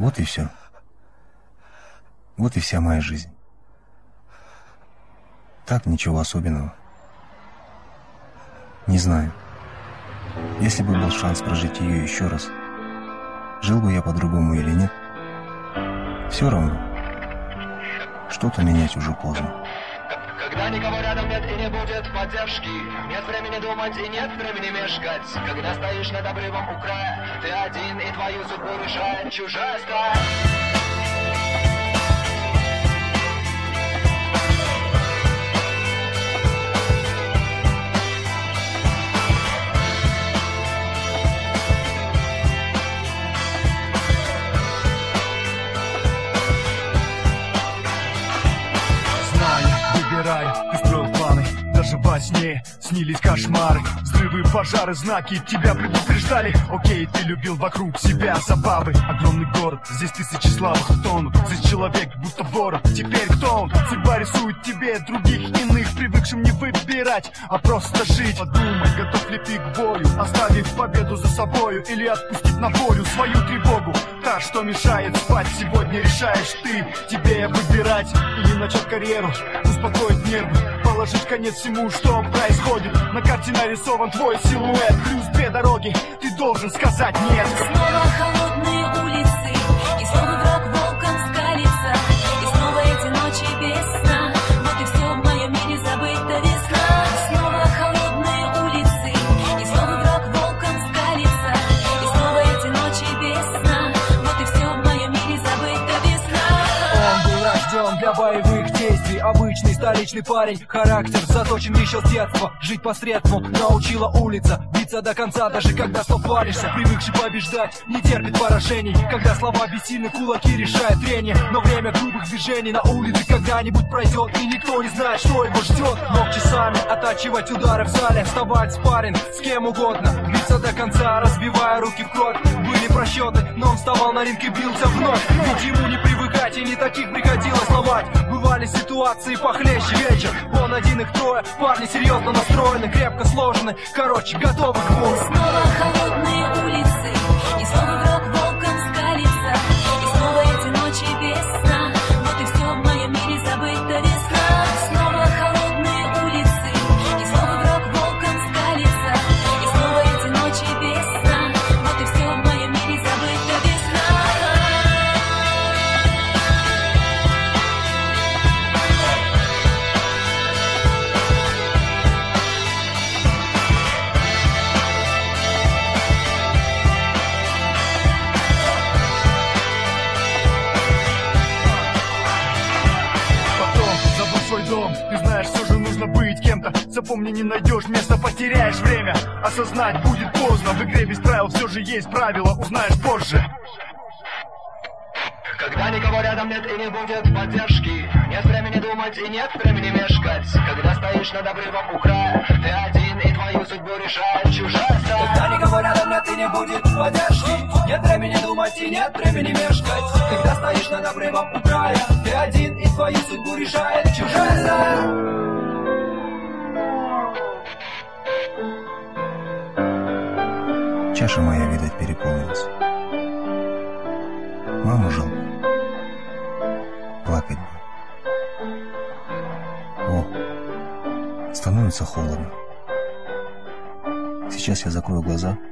Вот и все. Вот и вся моя жизнь. Так, ничего особенного. Не знаю. Если бы был шанс прожить ее еще раз, жил бы я по-другому или нет, все равно. Что-то менять уже поздно. Когда никого рядом нет и не будет поддержки, нет времени думать и нет времени мешкать. Когда стоишь над обрывом у края, ты один и твою судьбу решает чужая стая. Ты строил планы, даже во сне снились кошмары. Взрывы, пожары, знаки тебя предупреждали. Окей, ты любил вокруг себя забавы. Огромный город, здесь тысячи слабых тонут. Здесь человек будто ворон, теперь кто он? Судьба рисует тебе других иных, привыкшим не выбирать, а просто жить. Подумай, готов ли ты к бою, оставив победу за собою, или отпустить на волю свою тревогу. Та, что мешает спать, сегодня решаешь ты. Тебе выбирать или начать карьеру, успокоить нервы, положить конец всему, что происходит. На карте нарисован твой силуэт, плюс две дороги, ты должен сказать нет. Снова холодные улицы, и снова враг волком скалится, и снова эти ночи без сна. Вот и все в моем мире забыта весна. Снова холодные улицы, и снова враг волком скалится, и снова эти ночи без сна. Вот и все в моем мире забыта весна. Он был рожден для боевых действий, обычный столичный парень. Характер заточен еще с детства, жить посредством научила улица. Биться до конца, даже когда слов валишься. Привыкший побеждать, не терпит поражений. Когда слова бессильны, кулаки решают трение. Но время грубых движений на улице когда-нибудь пройдет, и никто не знает, что его ждет. Мог часами оттачивать удары в зале, вставать спарринг с кем угодно, биться до конца, разбивая руки в кровь. Были просчеты, но он вставал на ринг и бился вновь. Ведь ему не привыкать, и не таких приходилось ломать. Бывали ситуации похлеще вечер. Он один, их трое, парни серьезно настроены, крепко сложены, короче, готовы к бою. Снова холодные улицы, и снова враг волком скалится, и снова эти ночи без сна. Вот и все в моем мире забыта весна. Снова холодные улицы, и снова враг волком скалится, и снова эти ночи без сна. Вот и все в моем мире забыта весна. Ты знаешь, все же нужно быть кем-то. Запомни, не найдешь места, потеряешь время. Осознать будет поздно. В игре без правил все же есть правила, узнаешь позже. Когда никого рядом нет и не будет поддержки, нет времени думать и нет времени мешкать. Когда стоишь над обрывом у края, ты один и твою судьбу решает чужая стая. Когда никого рядом нет и не будет поддержки, нет времени думать и нет времени мешкать. Когда стоишь над обрывом у края, ты один и твою судьбу решает чужая стая. Чаша моя, видать, переполнилась. Маму жалко. Плакать бы. О, становится холодно. Сейчас я закрою глаза